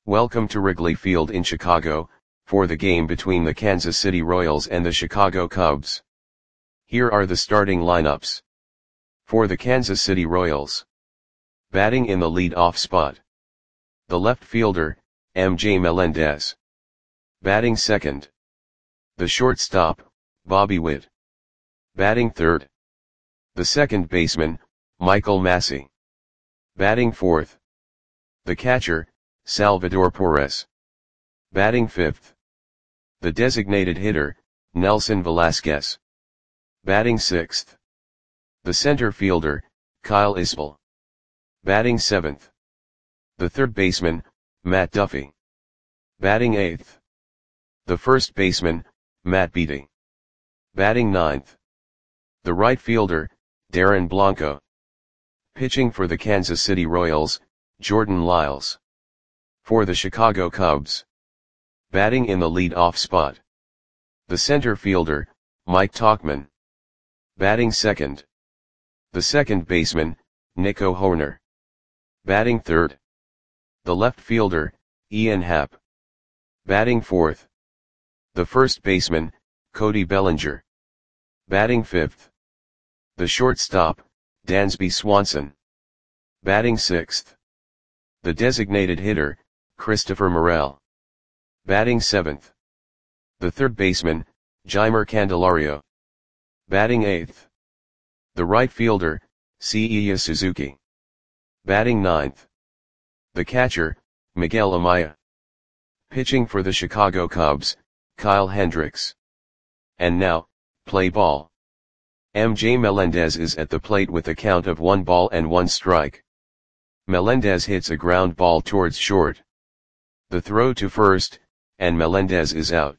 Welcome to Wrigley Field in Chicago, for the game between the Kansas City Royals and the Chicago Cubs. Here are the starting lineups. For the Kansas City Royals. Batting in the lead-off spot. The left fielder, MJ Melendez. Batting second. The shortstop, Bobby Witt. Batting third. The second baseman, Michael Massey. Batting fourth. The catcher, Salvador Perez. Batting fifth. The designated hitter, Nelson Velasquez. Batting sixth. The center fielder, Kyle Isbell. Batting seventh. The third baseman, Matt Duffy. Batting eighth. The first baseman, Matt Beaty. Batting ninth. The right fielder, Darren Blanco. Pitching for the Kansas City Royals, Jordan Lyles. For the Chicago Cubs. Batting in the lead-off spot. The center fielder, Mike Tauchman. Batting second. The second baseman, Nico Hoerner. Batting third. The left fielder, Ian Happ. Batting fourth. The first baseman, Cody Bellinger. Batting fifth. The shortstop, Dansby Swanson. Batting sixth. The designated hitter, Christopher Morel. Batting seventh. The third baseman, Jeimer Candelario. Batting eighth. The right fielder, Seiya Suzuki. Batting ninth. The catcher, Miguel Amaya. Pitching for the Chicago Cubs, Kyle Hendricks. And now, play ball. MJ Melendez is at the plate with a count of 1 ball and 1 strike. Melendez hits a ground ball towards short. The throw to first, and Melendez is out.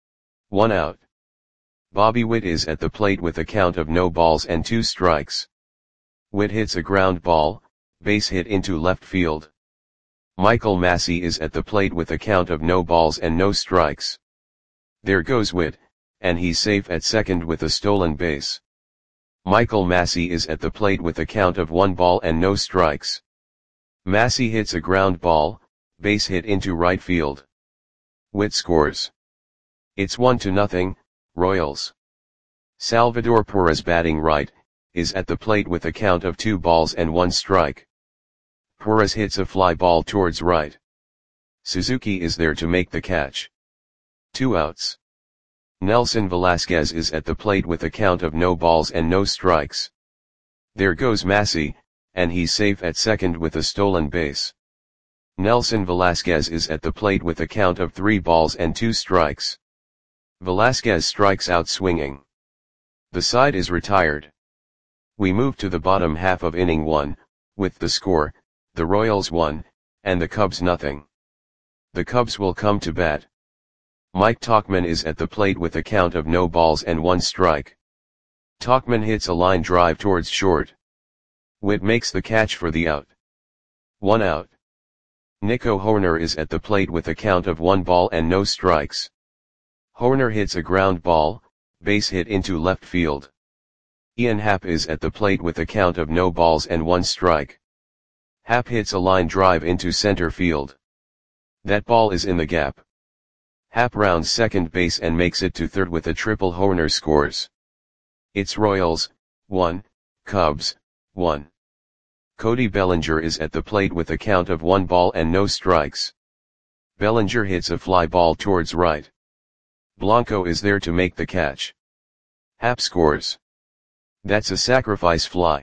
1 out. Bobby Witt is at the plate with a count of no balls and 2 strikes. Witt hits a ground ball, base hit into left field. Michael Massey is at the plate with a count of no balls and no strikes. There goes Witt, and he's safe at second with a stolen base. Michael Massey is at the plate with a count of 1 ball and no strikes. Massey hits a ground ball, base hit into right field. Witt scores. It's 1-0, Royals. Salvador Perez, batting right, is at the plate with a count of 2 balls and 1 strike. Perez hits a fly ball towards right. Suzuki is there to make the catch. 2 outs. Nelson Velasquez is at the plate with a count of no balls and no strikes. There goes Massey, and he's safe at second with a stolen base. Nelson Velasquez is at the plate with a count of 3 balls and 2 strikes. Velasquez strikes out swinging. The side is retired. We move to the bottom half of inning 1, with the score, the Royals 1, and the Cubs 0. The Cubs will come to bat. Mike Tauchman is at the plate with a count of no balls and 1 strike. Tauchman hits a line drive towards short. Witt makes the catch for the out. 1 out. Nico Hoerner is at the plate with a count of 1 ball and no strikes. Hoerner hits a ground ball, base hit into left field. Ian Happ is at the plate with a count of no balls and 1 strike. Happ hits a line drive into center field. That ball is in the gap. Happ rounds second base and makes it to third with a triple. Hoerner scores. It's Royals 1, Cubs 1. Cody Bellinger is at the plate with a count of 1 ball and no strikes. Bellinger hits a fly ball towards right. Blanco is there to make the catch. Happ scores. That's a sacrifice fly.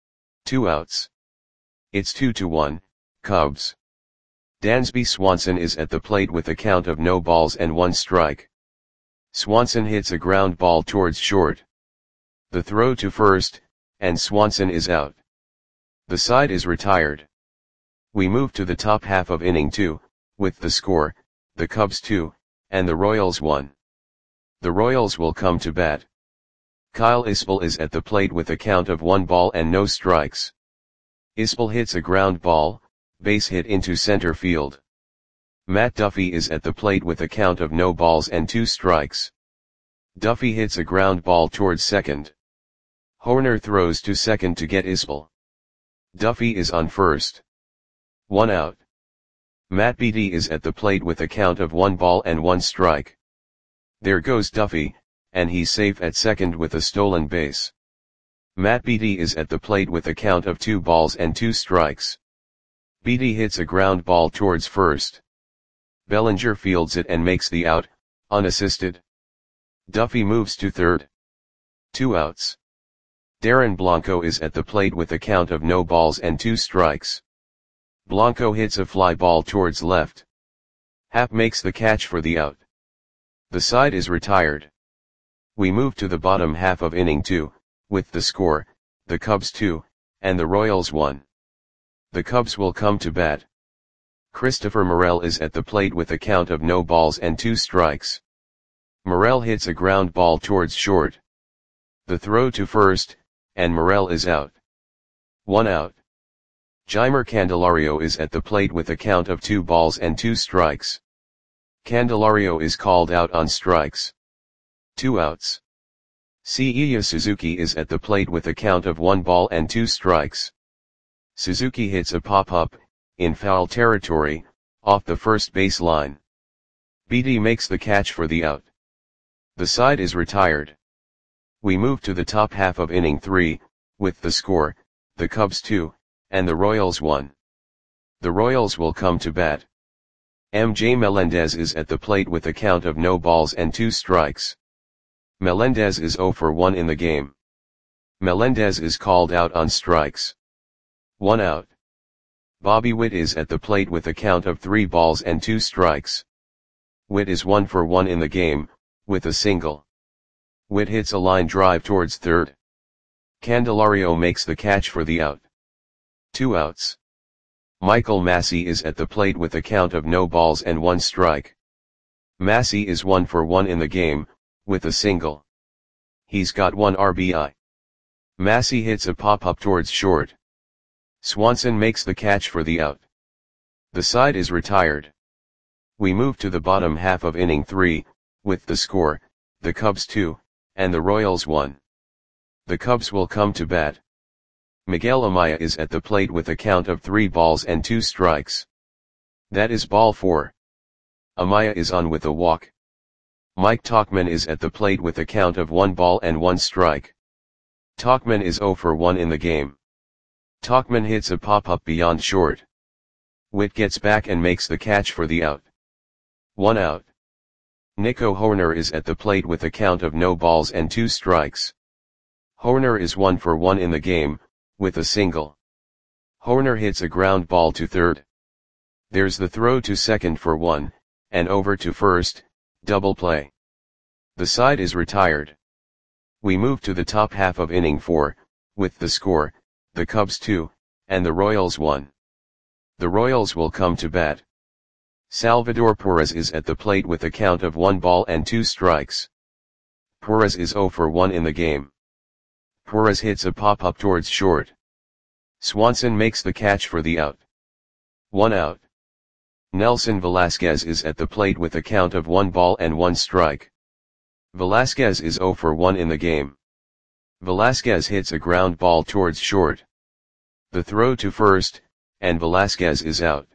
2 outs. It's 2-1, Cubs. Dansby Swanson is at the plate with a count of no balls and 1 strike. Swanson hits a ground ball towards short. The throw to first, and Swanson is out. The side is retired. We move to the top half of inning 2, with the score, the Cubs 2, and the Royals 1. The Royals will come to bat. Kyle Isbell is at the plate with a count of 1 ball and no strikes. Isbell hits a ground ball, base hit into center field. Matt Duffy is at the plate with a count of no balls and 2 strikes. Duffy hits a ground ball towards second. Hoerner throws to second to get Isbell. Duffy is on first. 1 out. Matt Beattie is at the plate with a count of 1 ball and 1 strike. There goes Duffy, and he's safe at second with a stolen base. Matt Beattie is at the plate with a count of 2 balls and 2 strikes. Beattie hits a ground ball towards first. Bellinger fields it and makes the out, unassisted. Duffy moves to third. 2 outs. Darren Blanco is at the plate with a count of no balls and 2 strikes. Blanco hits a fly ball towards left. Happ makes the catch for the out. The side is retired. We move to the bottom half of inning 2, with the score, the Cubs 2, and the Royals 1. The Cubs will come to bat. Christopher Morel is at the plate with a count of no balls and 2 strikes. Morel hits a ground ball towards short. The throw to first, and Morel is out. 1 out. Jeimer Candelario is at the plate with a count of 2 balls and 2 strikes. Candelario is called out on strikes. 2 outs. Seiya Suzuki is at the plate with a count of 1 ball and 2 strikes. Suzuki hits a pop-up, in foul territory, off the first base line. Beattie makes the catch for the out. The side is retired. We move to the top half of inning 3, with the score, the Cubs 2, and the Royals 1. The Royals will come to bat. MJ Melendez is at the plate with a count of no balls and 2 strikes. Melendez is 0 for 1 in the game. Melendez is called out on strikes. 1 out. Bobby Witt is at the plate with a count of 3 balls and 2 strikes. Witt is 1 for 1 in the game, with a single. Witt hits a line drive towards third. Candelario makes the catch for the out. 2 outs. Michael Massey is at the plate with a count of no balls and 1 strike. Massey is 1 for 1 in the game, with a single. He's got 1 RBI. Massey hits a pop-up towards short. Swanson makes the catch for the out. The side is retired. We move to the bottom half of inning 3, with the score, the Cubs 2, and the Royals 1. The Cubs will come to bat. Miguel Amaya is at the plate with a count of 3 balls and 2 strikes. That is ball 4. Amaya is on with a walk. Mike Tauchman is at the plate with a count of 1 ball and 1 strike. Tauchman is 0 for 1 in the game. Tauchman hits a pop-up beyond short. Witt gets back and makes the catch for the out. 1 out. Nico Hoerner is at the plate with a count of no balls and 2 strikes. Hoerner is 1 for 1 in the game, with a single. Hoerner hits a ground ball to third. There's the throw to second for 1, and over to first, double play. The side is retired. We move to the top half of inning 4, with the score, the Cubs 2, and the Royals 1. The Royals will come to bat. Salvador Perez is at the plate with a count of 1 ball and 2 strikes. Perez is 0 for 1 in the game. Perez hits a pop-up towards short. Swanson makes the catch for the out. 1 out. Nelson Velasquez is at the plate with a count of 1 ball and 1 strike. Velasquez is 0 for 1 in the game. Velasquez hits a ground ball towards short. The throw to first, and Velasquez is out.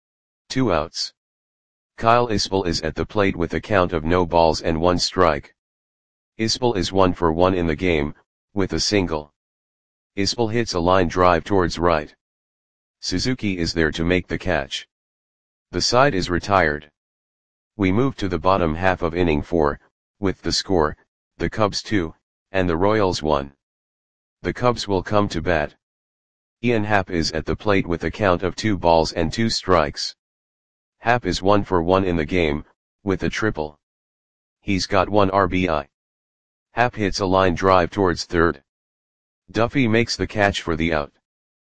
2 outs. Kyle Isbell is at the plate with a count of no balls and 1 strike. Isbell is 1 for 1 in the game, with a single. Isbell hits a line drive towards right. Suzuki is there to make the catch. The side is retired. We move to the bottom half of inning 4, with the score, the Cubs 2, and the Royals 1. The Cubs will come to bat. Ian Happ is at the plate with a count of 2 balls and 2 strikes. Happ is 1 for 1 in the game, with a triple. He's got 1 RBI. Happ hits a line drive towards third. Duffy makes the catch for the out.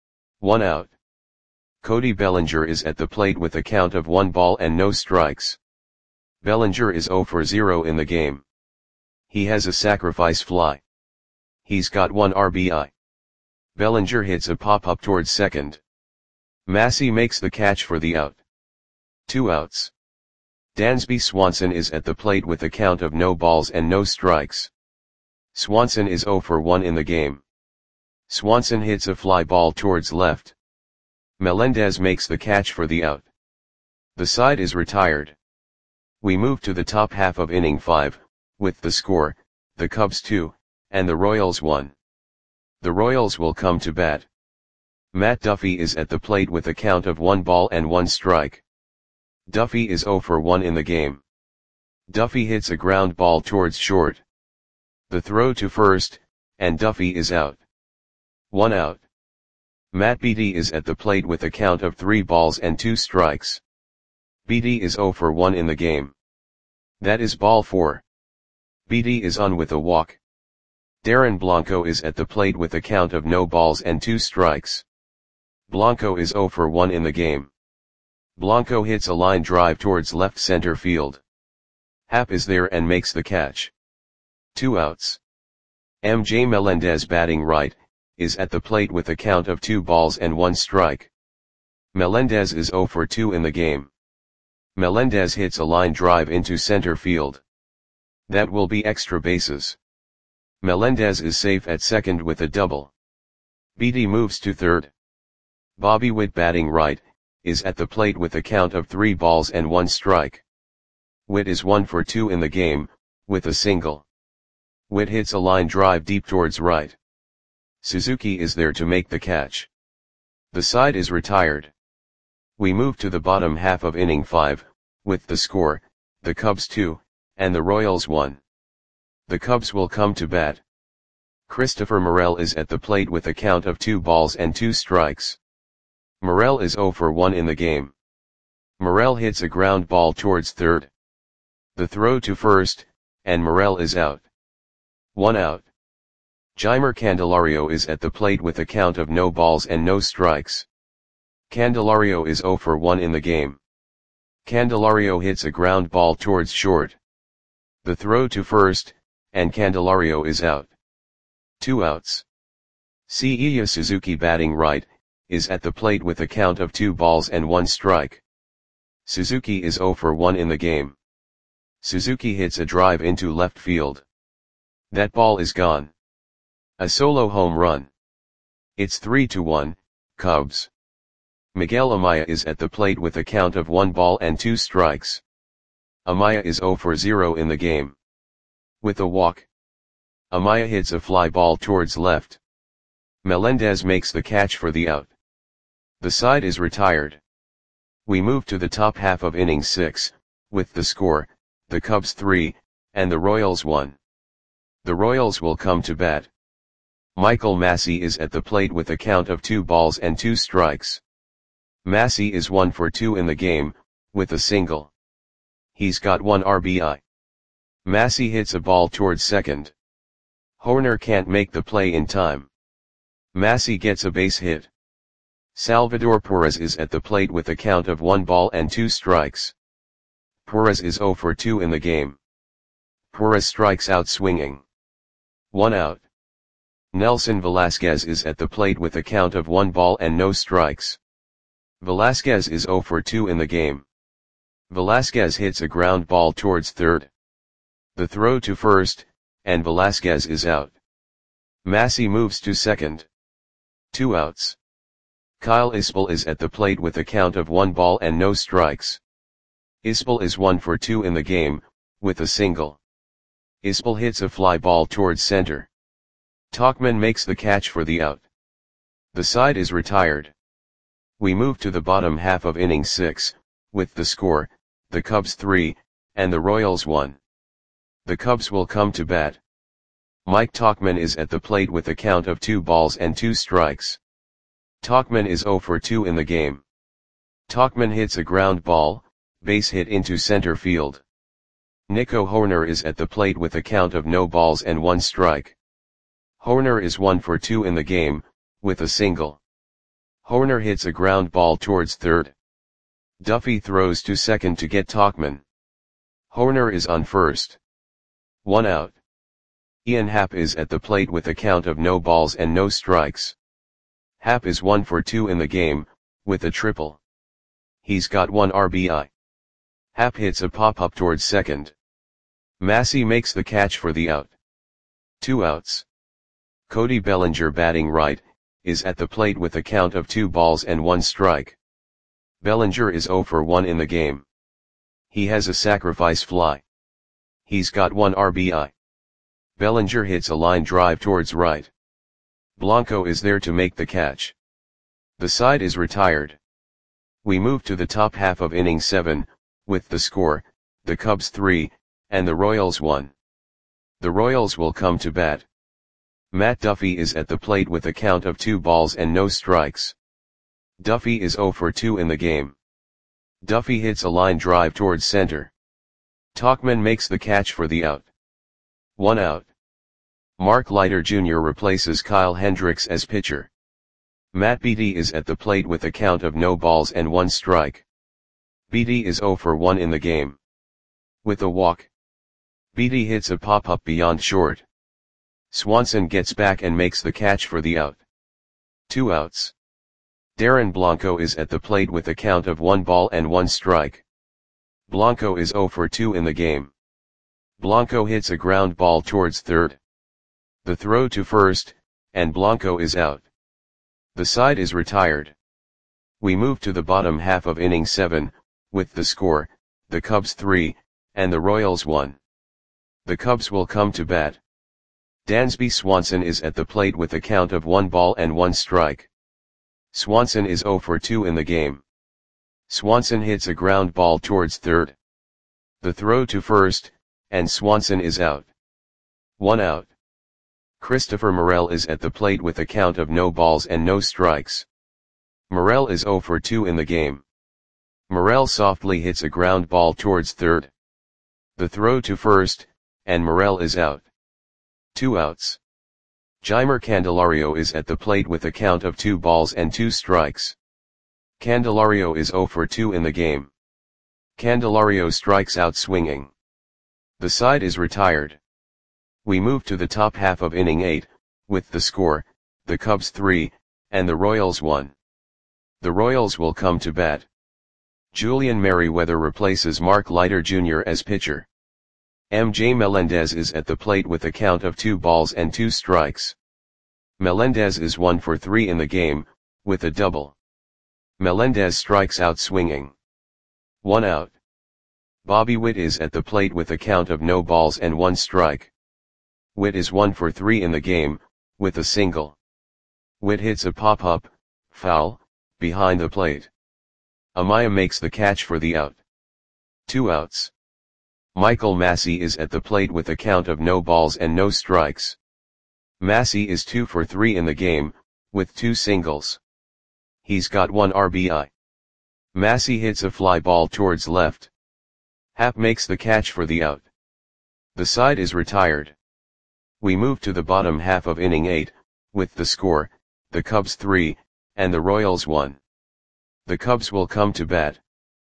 1 out. Cody Bellinger is at the plate with a count of 1 ball and no strikes. Bellinger is 0 for 0 in the game. He has a sacrifice fly. He's got 1 RBI. Bellinger hits a pop-up towards second. Massey makes the catch for the out. 2 outs. Dansby Swanson is at the plate with a count of no balls and no strikes. Swanson is 0 for 1 in the game. Swanson hits a fly ball towards left. Melendez makes the catch for the out. The side is retired. We move to the top half of inning 5, with the score, the Cubs 2, and the Royals 1. The Royals will come to bat. Matt Duffy is at the plate with a count of 1 ball and 1 strike. Duffy is 0 for 1 in the game. Duffy hits a ground ball towards short. The throw to first, and Duffy is out. 1 out. Matt Beatty is at the plate with a count of 3 balls and 2 strikes. Beatty is 0 for 1 in the game. That is ball 4. Beatty is on with a walk. Darren Blanco is at the plate with a count of no balls and 2 strikes. Blanco is 0 for 1 in the game. Blanco hits a line drive towards left center field. Happ is there and makes the catch. 2 outs. MJ Melendez, batting right, is at the plate with a count of 2 balls and 1 strike. Melendez is 0 for 2 in the game. Melendez hits a line drive into center field. That will be extra bases. Melendez is safe at second with a double. Beatty moves to third. Bobby Witt, batting right, is at the plate with a count of 3 balls and 1 strike. Witt is 1 for 2 in the game, with a single. Witt hits a line drive deep towards right. Suzuki is there to make the catch. The side is retired. We move to the bottom half of inning 5, with the score, the Cubs 2, and the Royals 1. The Cubs will come to bat. Christopher Morel is at the plate with a count of 2 balls and 2 strikes. Morel is 0 for 1 in the game. Morel hits a ground ball towards third. The throw to first, and Morel is out. 1 out. Jeimer Candelario is at the plate with a count of no balls and no strikes. Candelario is 0 for 1 in the game. Candelario hits a ground ball towards short. The throw to first, and Candelario is out. 2 outs. Seiya Suzuki, batting right, is at the plate with a count of 2 balls and 1 strike. Suzuki is 0 for 1 in the game. Suzuki hits a drive into left field. That ball is gone. A solo home run. It's 3-1, Cubs. Miguel Amaya is at the plate with a count of 1 ball and 2 strikes. Amaya is 0 for 0 in the game. With a walk. Amaya hits a fly ball towards left. Melendez makes the catch for the out. The side is retired. We move to the top half of inning 6, with the score, the Cubs 3, and the Royals 1. The Royals will come to bat. Michael Massey is at the plate with a count of 2 balls and 2 strikes. Massey is 1 for 2 in the game, with a single. He's got 1 RBI. Massey hits a ball towards second. Horner can't make the play in time. Massey gets a base hit. Salvador Perez is at the plate with a count of 1 ball and 2 strikes. Perez is 0 for 2 in the game. Perez strikes out swinging. 1 out. Nelson Velasquez is at the plate with a count of 1 ball and no strikes. Velasquez is 0 for 2 in the game. Velasquez hits a ground ball towards third. The throw to first, and Velasquez is out. Massey moves to second. 2 outs. Kyle Isbell is at the plate with a count of 1 ball and no strikes. Isbell is 1 for 2 in the game, with a single. Isbell hits a fly ball towards center. Tauchman makes the catch for the out. The side is retired. We move to the bottom half of inning 6, with the score, the Cubs 3, and the Royals 1. The Cubs will come to bat. Mike Tauchman is at the plate with a count of 2 balls and 2 strikes. Tauchman is 0 for 2 in the game. Tauchman hits a ground ball, base hit into center field. Nico Hoerner is at the plate with a count of no balls and 1 strike. Hoerner is 1 for 2 in the game, with a single. Hoerner hits a ground ball towards third. Duffy throws to second to get Tauchman. Hoerner is on first. 1 out. Ian Happ is at the plate with a count of no balls and no strikes. Happ is 1 for 2 in the game, with a triple. He's got 1 RBI. Happ hits a pop-up towards second. Massey makes the catch for the out. 2 outs. Cody Bellinger, batting right, is at the plate with a count of 2 balls and 1 strike. Bellinger is 0 for 1 in the game. He has a sacrifice fly. He's got 1 RBI. Bellinger hits a line drive towards right. Blanco is there to make the catch. The side is retired. We move to the top half of inning 7, with the score, the Cubs 3, and the Royals 1. The Royals will come to bat. Matt Duffy is at the plate with a count of 2 balls and no strikes. Duffy is 0 for 2 in the game. Duffy hits a line drive towards center. Tauchman makes the catch for the out. 1 out. Mark Leiter Jr. replaces Kyle Hendricks as pitcher. Matt Beatty is at the plate with a count of no balls and 1 strike. Beatty is 0 for 1 in the game. With a walk, Beatty hits a pop-up beyond short. Swanson gets back and makes the catch for the out. 2 outs. Darren Blanco is at the plate with a count of 1 ball and 1 strike. Blanco is 0 for 2 in the game. Blanco hits a ground ball towards third. The throw to first, and Blanco is out. The side is retired. We move to the bottom half of inning 7, with the score, the Cubs 3, and the Royals 1. The Cubs will come to bat. Dansby Swanson is at the plate with a count of 1 ball and 1 strike. Swanson is 0 for 2 in the game. Swanson hits a ground ball towards third. The throw to first, and Swanson is out. 1 out. Christopher Morel is at the plate with a count of no balls and no strikes. Morel is 0 for 2 in the game. Morel softly hits a ground ball towards third. The throw to first, and Morel is out. 2 outs. Jeimer Candelario is at the plate with a count of 2 balls and 2 strikes. Candelario is 0 for 2 in the game. Candelario strikes out swinging. The side is retired. We move to the top half of inning 8, with the score, the Cubs 3, and the Royals 1. The Royals will come to bat. Julian Merryweather replaces Mark Leiter Jr. as pitcher. MJ Melendez is at the plate with a count of 2 balls and 2 strikes. Melendez is 1 for 3 in the game, with a double. Melendez strikes out swinging. 1 out. Bobby Witt is at the plate with a count of no balls and 1 strike. Witt is 1 for 3 in the game, with a single. Witt hits a pop-up, foul, behind the plate. Amaya makes the catch for the out. 2 outs. Michael Massey is at the plate with a count of no balls and no strikes. Massey is 2 for 3 in the game, with 2 singles. He's got 1 RBI. Massey hits a fly ball towards left. Happ makes the catch for the out. The side is retired. We move to the bottom half of inning 8, with the score, the Cubs 3, and the Royals 1. The Cubs will come to bat.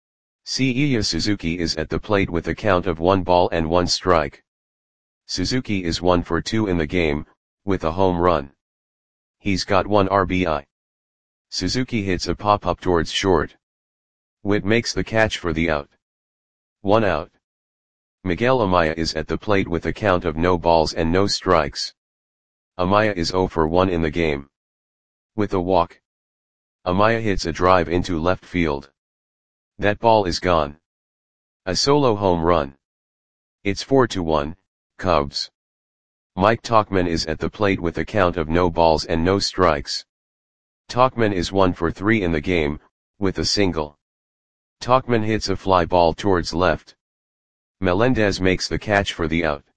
Seiya Suzuki is at the plate with a count of 1 ball and 1 strike. Suzuki is 1 for 2 in the game, with a home run. He's got 1 RBI. Suzuki hits a pop-up towards short. Witt makes the catch for the out. 1 out. Miguel Amaya is at the plate with a count of no balls and no strikes. Amaya is 0 for 1 in the game. With a walk, Amaya hits a drive into left field. That ball is gone. A solo home run. It's 4-1, Cubs. Mike Tauchman is at the plate with a count of no balls and no strikes. Tauchman is 1 for 3 in the game, with a single. Tauchman hits a fly ball towards left. Melendez makes the catch for the out.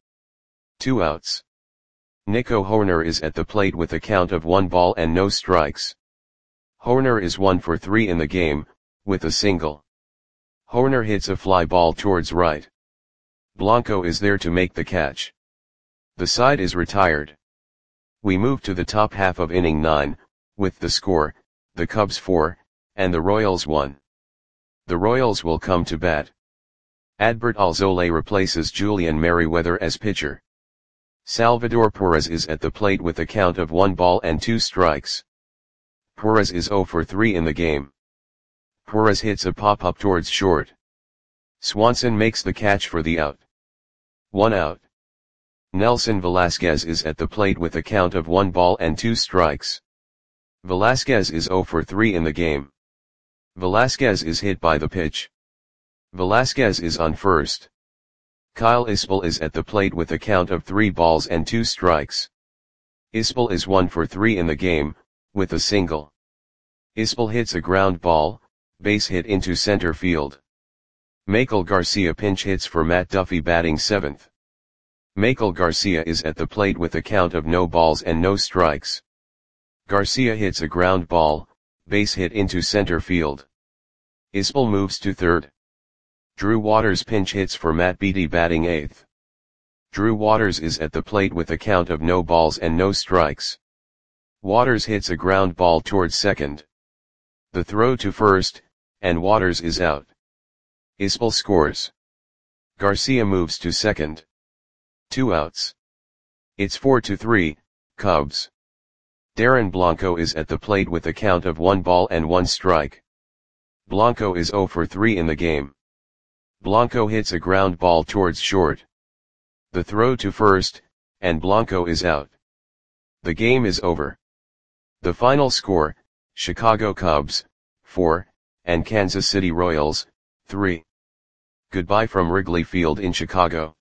2 outs. Nico Hoerner is at the plate with a count of 1 ball and no strikes. Hoerner is 1 for 3 in the game, with a single. Hoerner hits a fly ball towards right. Blanco is there to make the catch. The side is retired. We move to the top half of inning 9, with the score, the Cubs 4, and the Royals 1. The Royals will come to bat. Adbert Alzolay replaces Julian Merryweather as pitcher. Salvador Perez is at the plate with a count of 1 ball and 2 strikes. Perez is 0 for 3 in the game. Perez hits a pop-up towards short. Swanson makes the catch for the out. 1 out. Nelson Velasquez is at the plate with a count of 1 ball and 2 strikes. Velasquez is 0 for 3 in the game. Velasquez is hit by the pitch. Velasquez is on first. Kyle Isbell is at the plate with a count of 3 balls and 2 strikes. Isbell is 1 for 3 in the game, with a single. Isbell hits a ground ball, base hit into center field. Maikel Garcia pinch hits for Matt Duffy batting 7th. Maikel Garcia is at the plate with a count of no balls and no strikes. Garcia hits a ground ball, base hit into center field. Isbell moves to third. Drew Waters pinch hits for Matt Beattie batting 8th. Drew Waters is at the plate with a count of no balls and no strikes. Waters hits a ground ball towards second. The throw to first, and Waters is out. Isbell scores. Garcia moves to second. 2 outs. It's 4-3, Cubs. Darren Blanco is at the plate with a count of 1 ball and 1 strike. Blanco is 0 for 3 in the game. Blanco hits a ground ball towards short. The throw to first, and Blanco is out. The game is over. The final score, Chicago Cubs, 4, and Kansas City Royals, 3. Goodbye from Wrigley Field in Chicago.